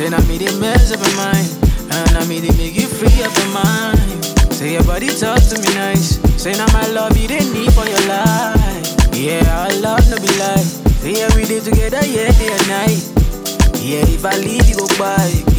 Say now me they mess up your mind, and I me they make you free up your mind. Say your body talk to me nice. Say now my love you didn't need for your life. Yeah, our love no be lie. Say yeah we day together, yeah day and night. Yeah, if I leave you go by.